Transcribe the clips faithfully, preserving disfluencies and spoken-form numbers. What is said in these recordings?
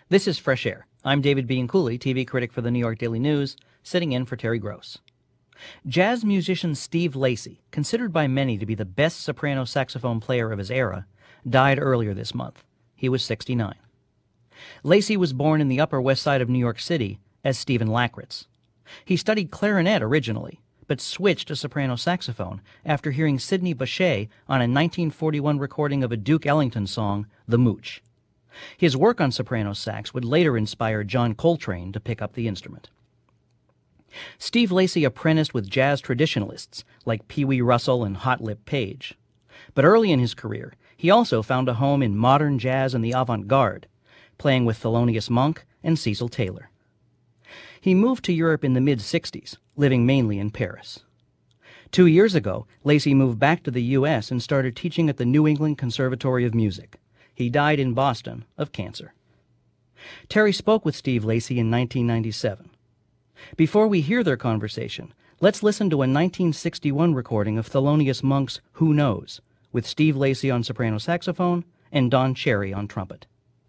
This is Fresh Air. I'm David Bianculli, T V critic for the New York Daily News, sitting in for Terry Gross. Jazz musician Steve Lacy, considered by many to be the best soprano saxophone player of his era, died earlier this month. He was sixty-nine. Lacy was born in the Upper West Side of New York City as Stephen Lackritz. He studied clarinet originally, but switched to soprano saxophone after hearing Sidney Bechet on a nineteen forty-one recording of a Duke Ellington song, The Mooch. His work on soprano sax would later inspire John Coltrane to pick up the instrument. Steve Lacy apprenticed with jazz traditionalists like Pee Wee Russell and Hot Lip Page. But early in his career, he also found a home in modern jazz and the avant-garde, playing with Thelonious Monk and Cecil Taylor. He moved to Europe in the mid-sixties, living mainly in Paris. Two years ago, Lacy moved back to the U S and started teaching at the New England Conservatory of Music. He died in Boston of cancer. Terry spoke with Steve Lacy in nineteen ninety-seven. Before we hear their conversation, let's listen to a nineteen sixty-one recording of Thelonious Monk's Who Knows, with Steve Lacy on soprano saxophone and Don Cherry on trumpet.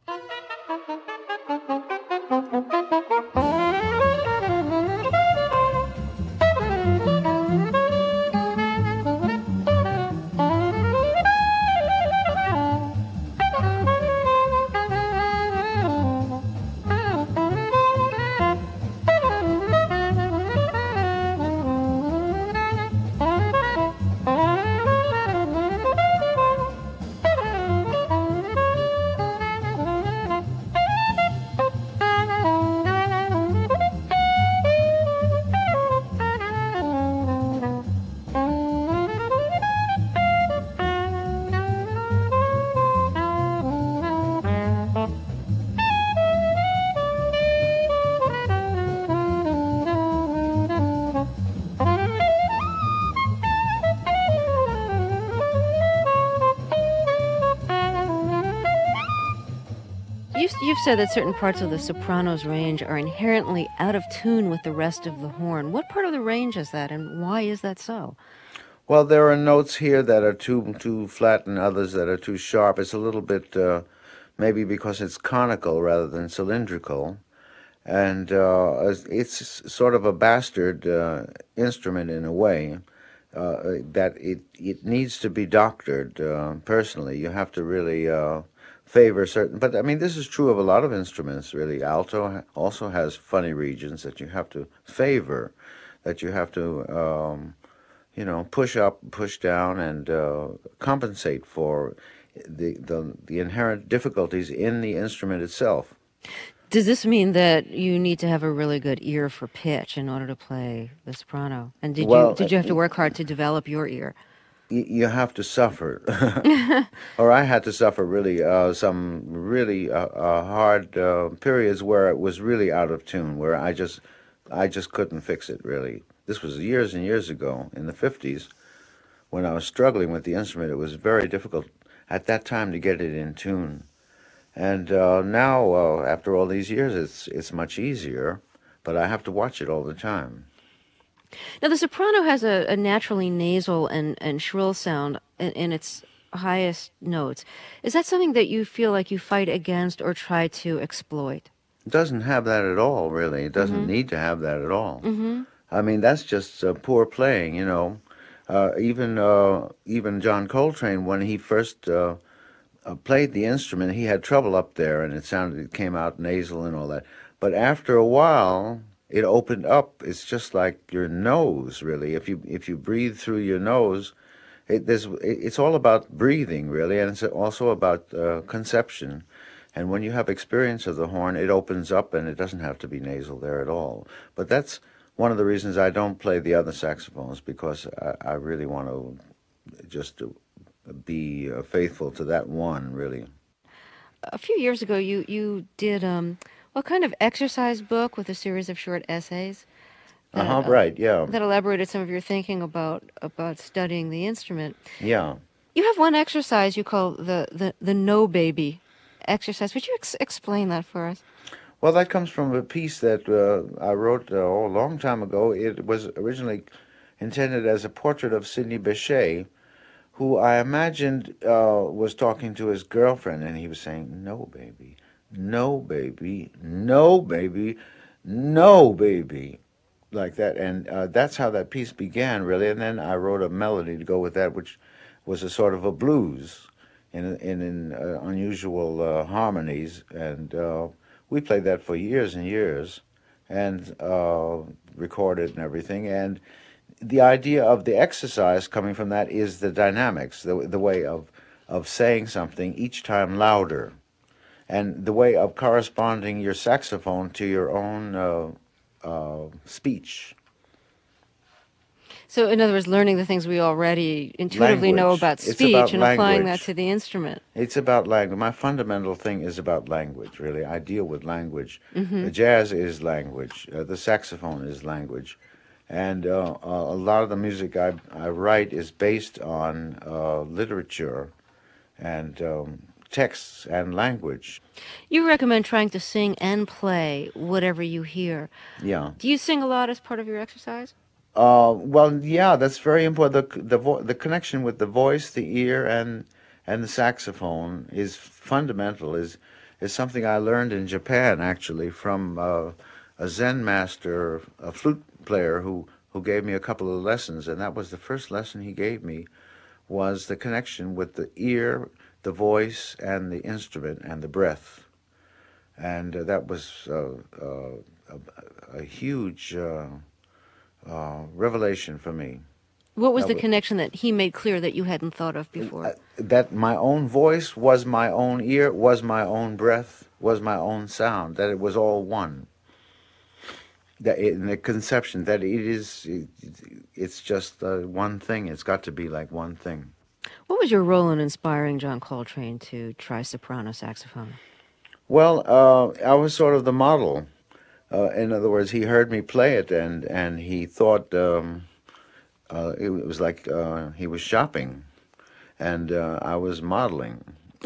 You've said that certain parts of the soprano's range are inherently out of tune with the rest of the horn. What part of the range is that, and why is that so? Well, there are notes here that are too too flat and others that are too sharp. It's a little bit, uh, maybe because it's conical rather than cylindrical. And uh, it's sort of a bastard uh, instrument in a way, uh, that it, it needs to be doctored uh, personally. You have to really... Uh, favor certain, but I mean, this is true of a lot of instruments, really. Alto also has funny regions that you have to favor, that you have to, um, you know, push up, push down, and uh, compensate for the, the the inherent difficulties in the instrument itself. Does this mean that you need to have a really good ear for pitch in order to play the soprano? And did well, you did you have to work hard to develop your ear? You have to suffer, or I had to suffer really uh, some really uh, uh, hard uh, periods where it was really out of tune, where I just, I just couldn't fix it. Really, this was years and years ago in the fifties, when I was struggling with the instrument. It was very difficult at that time to get it in tune, and uh, now uh, after all these years, it's it's much easier, but I have to watch it all the time. Now, the soprano has a, a naturally nasal and, and shrill sound in, in its highest notes. Is that something that you feel like you fight against or try to exploit? It doesn't have that at all, really. It doesn't mm-hmm. need to have that at all. Mm-hmm. I mean, that's just uh, poor playing, you know. Uh, even uh, even John Coltrane, when he first uh, uh, played the instrument, he had trouble up there, and it sounded, it came out nasal and all that. But after a while, it opened up. It's just like your nose, really. If you if you breathe through your nose, it, there's, it's all about breathing, really, and it's also about uh, conception. And when you have experience of the horn, it opens up, and it doesn't have to be nasal there at all. But that's one of the reasons I don't play the other saxophones, because I, I really want to just be uh, faithful to that one, really. A few years ago, you, you did... Um What kind of exercise book with a series of short essays? That, uh-huh, right, yeah. That elaborated some of your thinking about about studying the instrument. Yeah. You have one exercise you call the, the, the No Baby exercise. Would you ex- explain that for us? Well, that comes from a piece that uh, I wrote uh, oh, a long time ago. It was originally intended as a portrait of Sidney Bechet, who I imagined uh, was talking to his girlfriend, and he was saying, "No, baby, no, baby, no, baby, no, baby, like that. And uh, that's how that piece began, really. And then I wrote a melody to go with that, which was a sort of a blues in in, in uh, unusual uh, harmonies. And uh, we played that for years and years, and uh, recorded and everything. And the idea of the exercise coming from that is the dynamics, the the way of of saying something each time louder, and the way of corresponding your saxophone to your own uh, uh, speech. So, in other words, learning the things we already intuitively know Language. about It's about speech and applying that language. to the instrument. It's about language. My fundamental thing is about language, really. I deal with language. Mm-hmm. The jazz is language. Uh, the saxophone is language. And uh, uh, a lot of the music I, I write is based on uh, literature and um, texts and language. You recommend trying to sing and play whatever you hear. Yeah. Do you sing a lot as part of your exercise? Uh, well, yeah, that's very important. The the vo- the connection with the voice, the ear, and and the saxophone is fundamental. is is something I learned in Japan, actually, from uh, a Zen master, a flute player who who gave me a couple of lessons, and that was the first lesson he gave me, was the connection with the ear, the voice, and the instrument and the breath. And uh, that was uh, uh, a, a huge uh, uh, revelation for me. What was That the was, connection that he made clear that you hadn't thought of before? uh, that my own voice was my own ear, was my own breath, was my own sound, that it was all one. That it, in the conception that it is, it, it's just uh, one thing. It's got to be like one thing. What was your role in inspiring John Coltrane to try soprano saxophone? Well, uh, I was sort of the model. Uh, in other words, he heard me play it, and and he thought um, uh, it was like uh, he was shopping, and uh, I was modeling.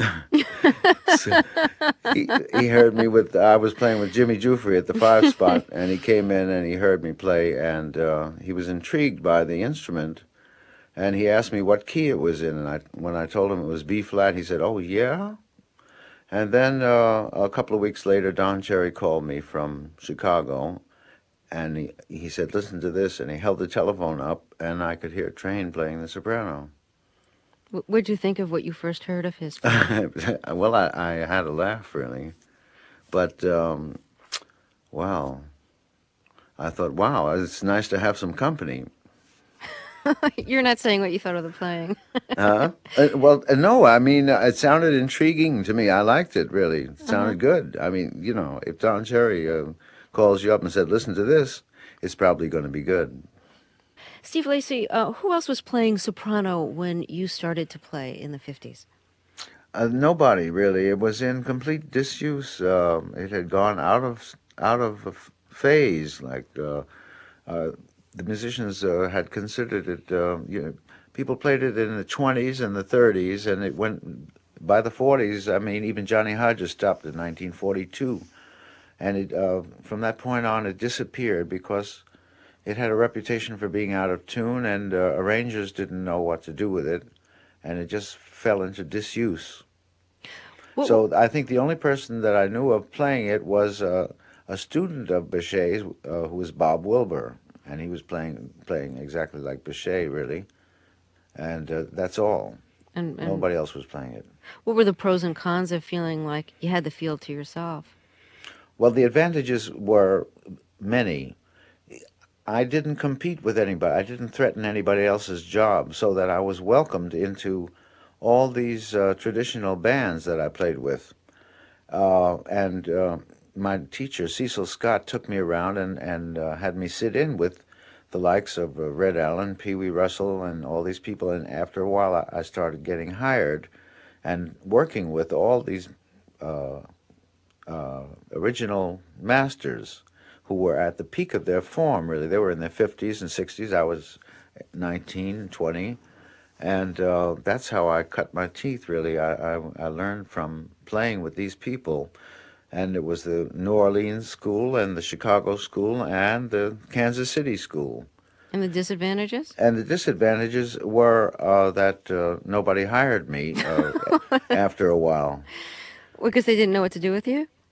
So he, he heard me with. I was playing with Jimmy Jufrey at the five spot, and he came in and he heard me play, and uh, he was intrigued by the instrument, and he asked me what key it was in, and I when I told him it was B flat, he said, "Oh yeah." And then uh, a couple of weeks later, Don Cherry called me from Chicago, and he, he said, "Listen to this," and he held the telephone up, and I could hear Train playing the soprano. What did you think of what you first heard of his? Well, I, I had a laugh, really. But, um, wow, I thought, wow, it's nice to have some company. You're not saying what you thought of the playing. uh, uh, well, uh, no, I mean, uh, it sounded intriguing to me. I liked it, really. It sounded Uh-huh. good. I mean, you know, if Don Cherry uh, calls you up and said, listen to this, it's probably going to be good. Steve Lacy, uh, who else was playing soprano when you started to play in the fifties? Uh, nobody, really. It was in complete disuse. Uh, it had gone out of out of a f- phase. Like uh, uh, the musicians uh, had considered it. Uh, you know, people played it in the twenties and the thirties, and it went by the forties. I mean, even Johnny Hodges stopped in nineteen forty-two, and it uh, from that point on it disappeared because it had a reputation for being out of tune, and uh, arrangers didn't know what to do with it, and it just fell into disuse. What, So I think the only person that I knew of playing it was uh, a student of Bechet's, uh, who was Bob Wilbur, and he was playing playing exactly like Bechet, really, and uh, that's all. and, and Nobody else was playing it. what were the pros and cons of feeling like you had the field to yourself? Well, the advantages were many. I didn't compete with anybody. I didn't threaten anybody else's job, so that I was welcomed into all these uh, traditional bands that I played with. Uh, and uh, my teacher, Cecil Scott, took me around and, and uh, had me sit in with the likes of uh, Red Allen, Pee Wee Russell, and all these people. And after a while, I, I started getting hired and working with all these uh, uh, original masters who were at the peak of their form, really. They were in their fifties and sixties. I was nineteen, twenty. And uh, that's how I cut my teeth, really. I, I, I learned from playing with these people. And it was the New Orleans school and the Chicago school and the Kansas City school. And the disadvantages? And the disadvantages were uh, that uh, nobody hired me uh, after a while. Because they didn't know what to do with you?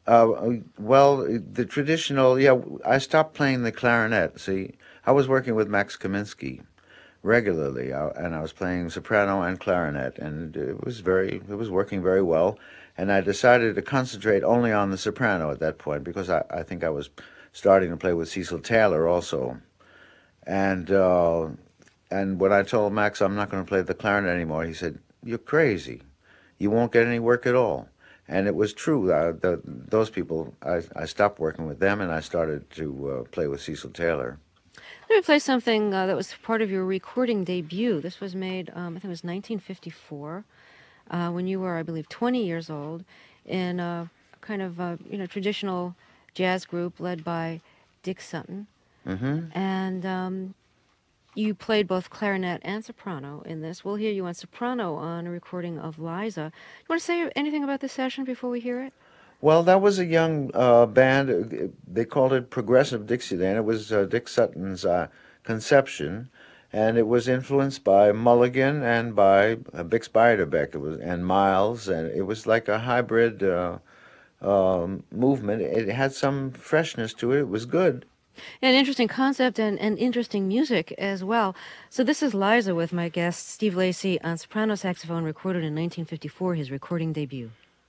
Uh, well, the traditional, yeah, I stopped playing the clarinet. See, I was working with Max Kaminsky regularly, uh, and I was playing soprano and clarinet, and it was very, it was working very well. And I decided to concentrate only on the soprano at that point because I, I think I was starting to play with Cecil Taylor also. And uh, and when I told Max I'm not going to play the clarinet anymore, he said, "You're crazy. You won't get any work at all." And it was true. Uh, the, those people, I, I stopped working with them, and I started to uh, play with Cecil Taylor. Let me play something uh, that was part of your recording debut. This was made, um, I think it was nineteen fifty-four, uh, when you were, I believe, twenty years old, in a kind of uh, you know traditional jazz group led by Dick Sutton. Mm-hmm. And um, you played both clarinet and soprano in this. We'll hear you on soprano on a recording of Liza. You want to say anything about this session before we hear it? Well, that was a young uh, band. They called it Progressive Dixieland. It was uh, Dick Sutton's uh, conception, and it was influenced by Mulligan and by uh, Bix Beiderbecke. It was and Miles, and it was like a hybrid uh, um, movement. It had some freshness to it. It was good. An interesting concept and, and interesting music as well. So this is Liza with my guest Steve Lacy on soprano saxophone, recorded in nineteen fifty-four, his recording debut.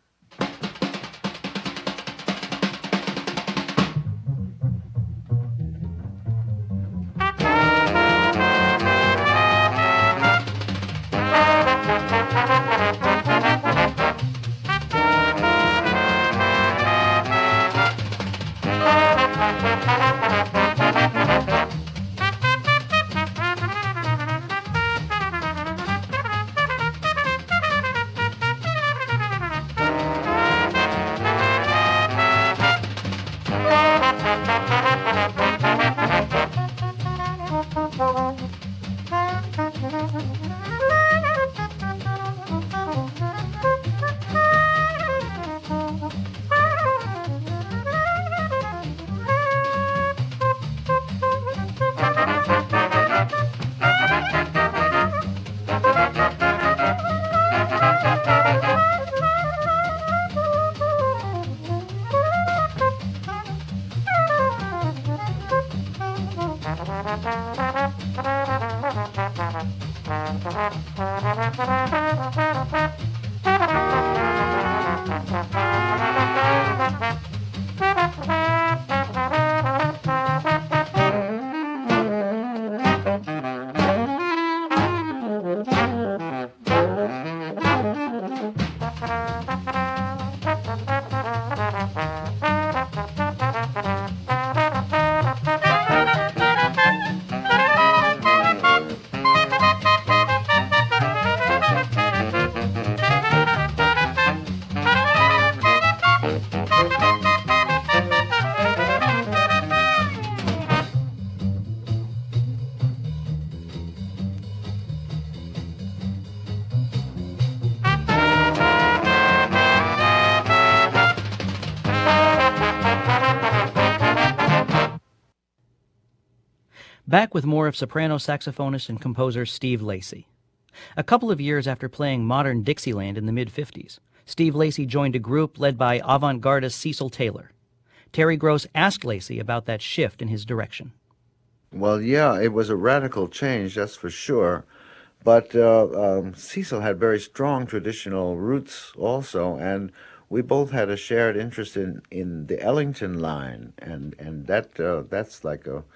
Back with more of soprano saxophonist and composer Steve Lacy. A couple of years after playing modern Dixieland in the mid-fifties, Steve Lacy joined a group led by avant-gardist Cecil Taylor. Terry Gross asked Lacy about that shift in his direction. Well, yeah, it was a radical change, that's for sure. But uh, um, Cecil had very strong traditional roots also, and we both had a shared interest in, in the Ellington line, and and that uh, that's like a,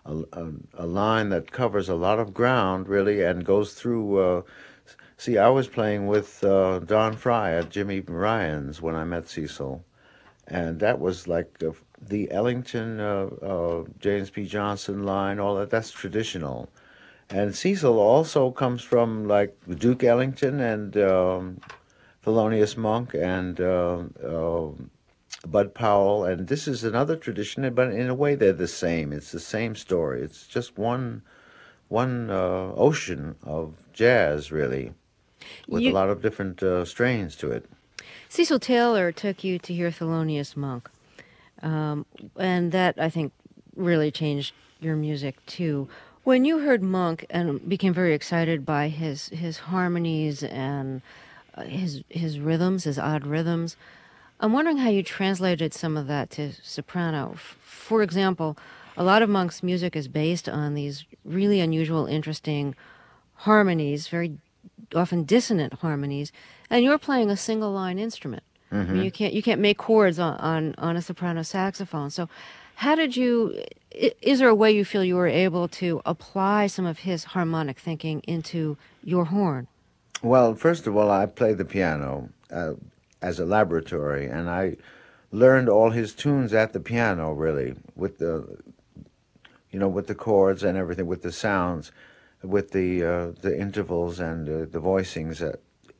a a line that covers a lot of ground really, and goes through. Uh, see, I was playing with uh, Don Fry at Jimmy Ryan's when I met Cecil, and that was like uh, the Ellington, uh, uh, James P. Johnson line. All that that's traditional. And Cecil also comes from like Duke Ellington and um, Thelonious Monk and uh, uh, Bud Powell, and this is another tradition, but in a way they're the same. It's the same story. It's just one one uh, ocean of jazz, really, with You, a lot of different uh, strains to it. Cecil Taylor took you to hear Thelonious Monk, um, and that, I think, really changed your music, too. When you heard Monk and became very excited by his his harmonies and uh, his his rhythms, his odd rhythms, I'm wondering how you translated some of that to soprano. F- For example, a lot of Monk's music is based on these really unusual, interesting harmonies, very often dissonant harmonies, and you're playing a single line instrument. I mean, Hmm. you can't you can't make chords on, on, on a soprano saxophone. So, how did you? i- Is there a way you feel you were able to apply some of his harmonic thinking into your horn? Well, first of all, I played the piano uh, as a laboratory, and I learned all his tunes at the piano, really, with the you know with the chords and everything, with the sounds, with the uh, the intervals and uh, the voicings, uh,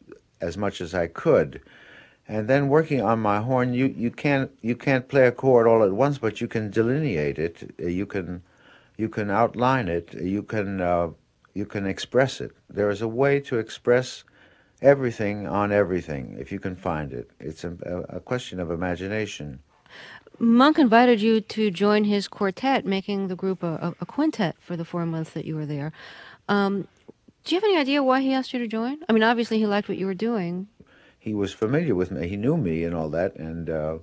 as much as I could. And then working on my horn, you, you can't you can't play a chord all at once, but you can delineate it. uh, You can you can outline it. You can uh, you can express it. There is a way to express everything on everything if you can find it. It's a, a question of imagination. Monk invited you to join his quartet, making the group a, a, a quintet for the four months that you were there. Um, do you have any idea why he asked you to join? I mean, obviously he liked what you were doing. He was familiar with me. He knew me and all that, and uh,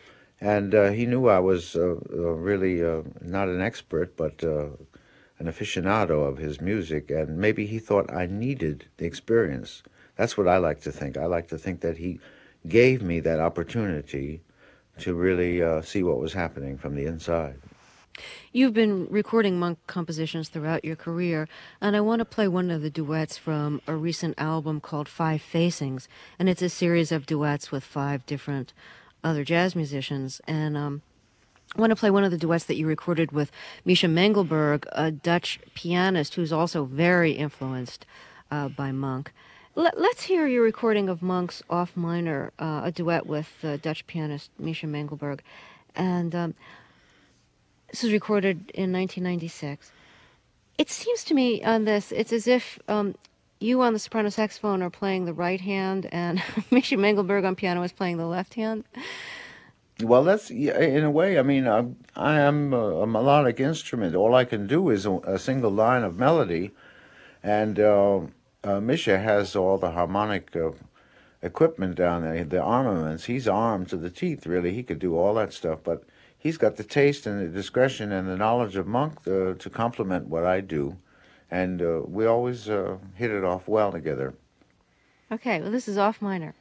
and uh, he knew I was uh, uh, really uh, not an expert, but uh, an aficionado of his music, and maybe he thought I needed the experience. That's what I like to think. I like to think that he gave me that opportunity to really uh, see what was happening from the inside. You've been recording Monk compositions throughout your career, and I want to play one of the duets from a recent album called Five Facings, and it's a series of duets with five different other jazz musicians. And um, I want to play one of the duets that you recorded with Misha Mengelberg, a Dutch pianist who's also very influenced uh, by Monk. Let, let's hear your recording of Monk's Off Minor, uh, a duet with uh, Dutch pianist Misha Mengelberg. And um, this was recorded in nineteen ninety-six. It seems to me on this, it's as if um, you on the soprano saxophone are playing the right hand and Misha Mengelberg on piano is playing the left hand. Well, that's yeah, in a way. I mean, I, I am a, a melodic instrument. All I can do is a, a single line of melody, and uh, uh, Misha has all the harmonic uh, equipment down there, the armaments. He's armed to the teeth, really. He could do all that stuff, but he's got the taste and the discretion and the knowledge of Monk uh, to complement what I do, and uh, we always uh, hit it off well together. Okay, well, this is Off Minor.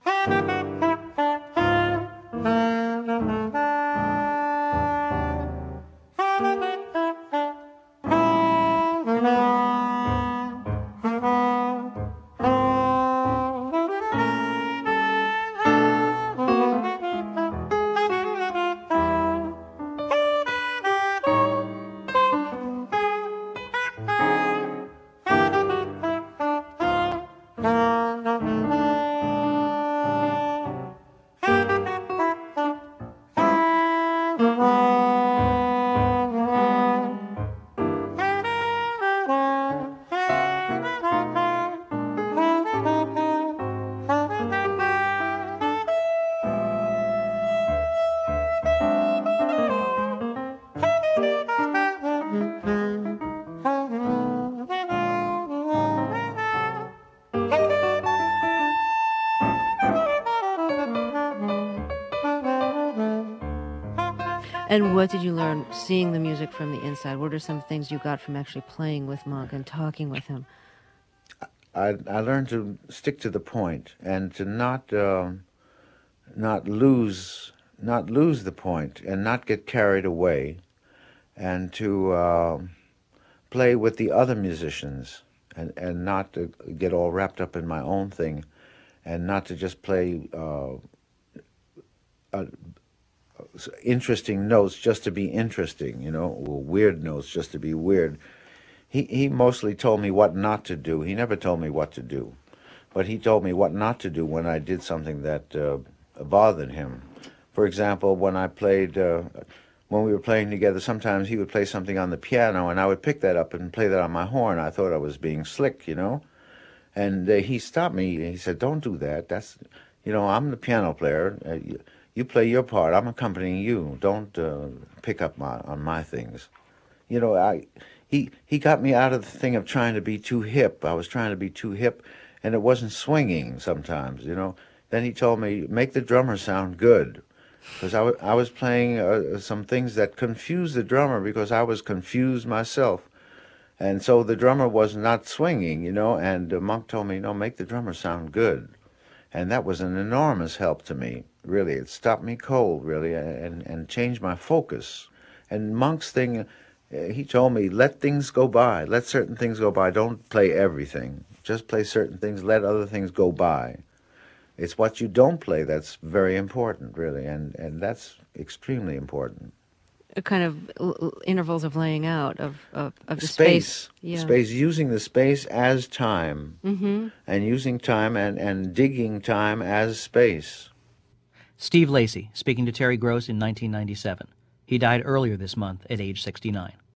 And what did you learn seeing the music from the inside? What are some things you got from actually playing with Monk and talking with him? I, I learned to stick to the point and to not um, not lose not lose the point and not get carried away, and to uh, play with the other musicians and, and not to get all wrapped up in my own thing, and not to just play uh, uh, interesting notes just to be interesting, you know, or weird notes just to be weird. He, he mostly told me what not to do. He never told me what to do, but he told me what not to do when I did something that uh, bothered him. For example, when I played, uh, when we were playing together, sometimes he would play something on the piano, and I would pick that up and play that on my horn. I thought I was being slick, you know. And uh, he stopped me. He said, "Don't do that. That's, you know, I'm the piano player. Uh, you, you play your part. I'm accompanying you. Don't uh, pick up my, on my things." You know, I he he got me out of the thing of trying to be too hip. I was trying to be too hip, and it wasn't swinging sometimes. You know, then he told me, make the drummer sound good. Because I, w- I was playing uh, some things that confused the drummer because I was confused myself. And so the drummer was not swinging, you know, and uh, Monk told me, no, make the drummer sound good. And that was an enormous help to me, really. It stopped me cold, really, and, and changed my focus. And Monk's thing, uh, he told me, let things go by. Let certain things go by. Don't play everything. Just play certain things. Let other things go by. It's what you don't play that's very important, really, and, and that's extremely important. A kind of l- l- intervals of laying out of, of, of the Space. space. Yeah. Space, using the space as time, Mm-hmm. and using time and, and digging time as space. Steve Lacy, speaking to Terry Gross in nineteen ninety-seven. He died earlier this month at age sixty-nine.